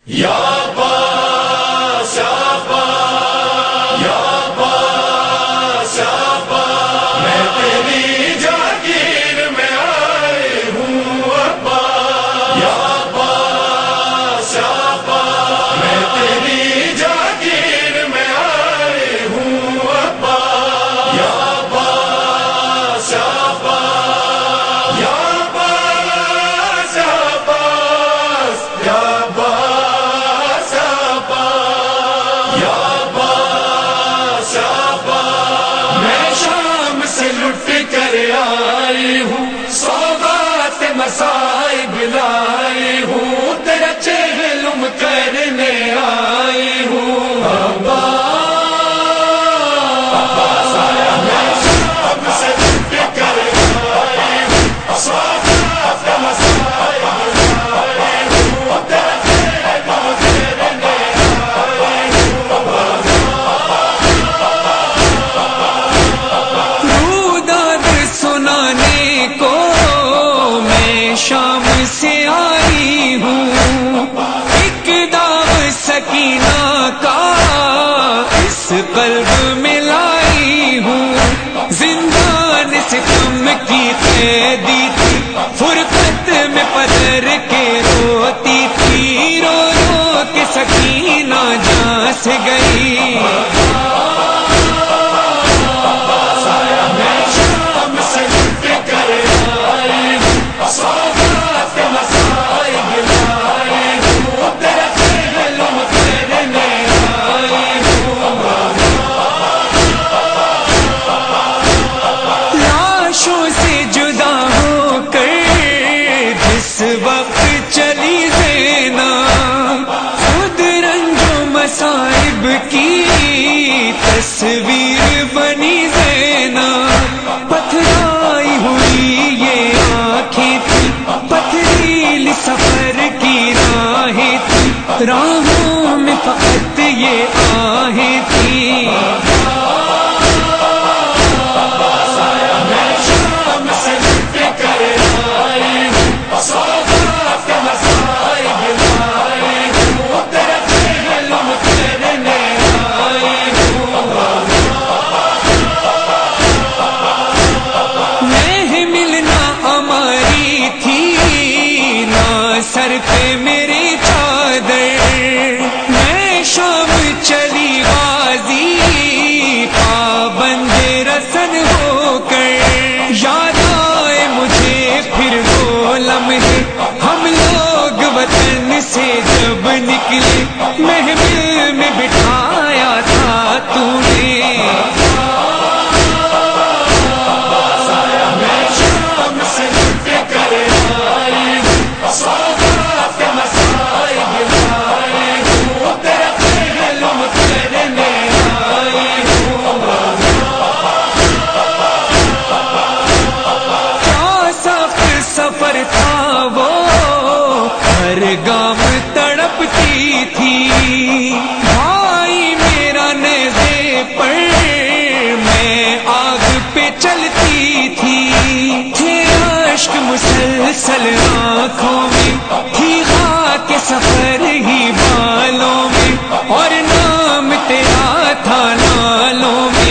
یا عباس یا عباس یا عباس یا عباس میں تیری جاگیر میں آئے ہوں عباس یا عباس یا عباس میں تیری جاگیر میں آئے ہوں عباس یا عباس یا عباس یا عباس یا عباس یا مسائب لائی ہوں تیرا چہلم کرنے آئی ہوں عباس آیا میں شام سے لٹ کر آئی ہوں صحابات مسائب لائی ہوں تیرا چہلم کرنے آئی ہوں روداد سنانے کو شام سے آئی ہوں ایک داغ سکینہ کا اس قلب میں لائی ہوں زندان ستم کی قیدی تھی فرقت میں پدر کے روتی تھی رو رو کے سکینہ جاں سے گئی کی تصویر بنی زینب پتھرائی ہوئی یہ آنکھیں تھی پتھریلی سفر کی راہیں تھی راہوں میں فقط یہ آہیں تھی سر پہ میری چادر میں شام چلی غازی پابند رسن ہو کر یاد آئے مجھے پھر وہ لمحے ہم لوگ وطن سے جب نکلے محفل میں بٹھایا تھا تو نے گام تڑپتی تھی بھائی میرا نیزے پر میں آگ پہ چلتی تھی تھے اشک مسلسل آنکھوں میں تھی خاک سفر ہی بالوں میں اور نام تیرا تھا نالوں میں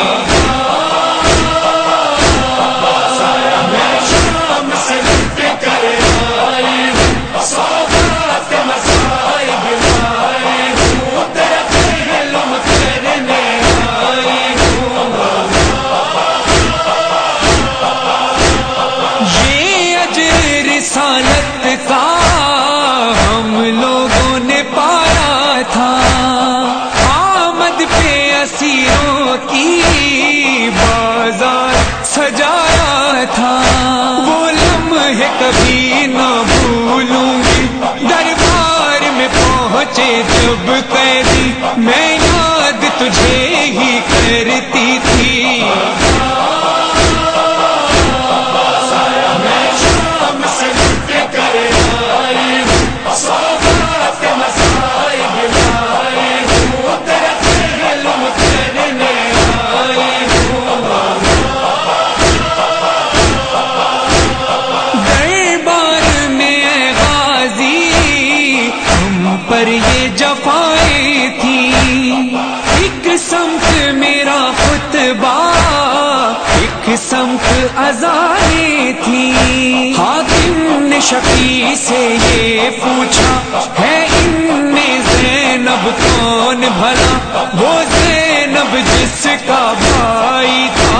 رسالت کا ہم لوگوں نے پایا تھا آمد پہ اسیروں کی بازار سجایا تھا وہ لمحے کبھی نہ بھولوں گی دربار میں پہنچے جب قیدی میں یاد تجھے ہی کرتی تھی پر خزانے تھی۔ حاکم نے شفیع سے یہ پوچھا ہے ان میں زینب کون بھلا، وہ زینب جس کا بھائی تھا۔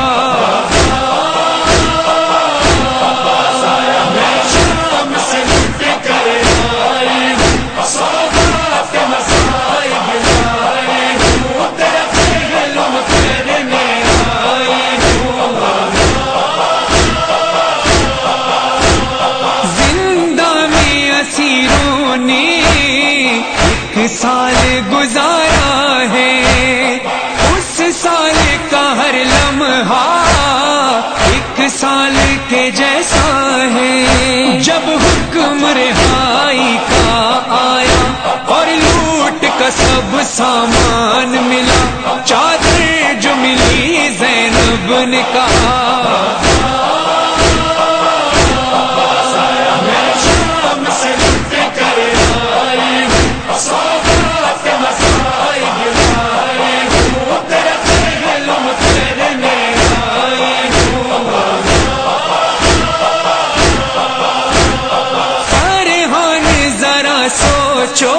سال گزارا ہے، اس سال کا ہر لمحہ ایک سال کے جیسا ہے۔ جب حکم رہائی کا آیا اور لوٹ کا سب سامان ملا، چادر جو ملی زینب نے کہا سوچو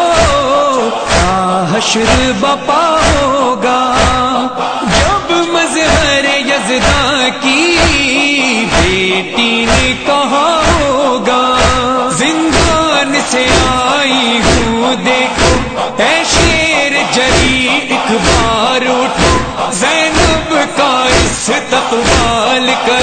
حشر بپا ہوگا، جب مظہر یزداں کی بیٹی نے کہا ہوگا زندان سے آئی ہوں دیکھو، اے شیر جری ایک بار اٹھو، زینب کا استقبال کر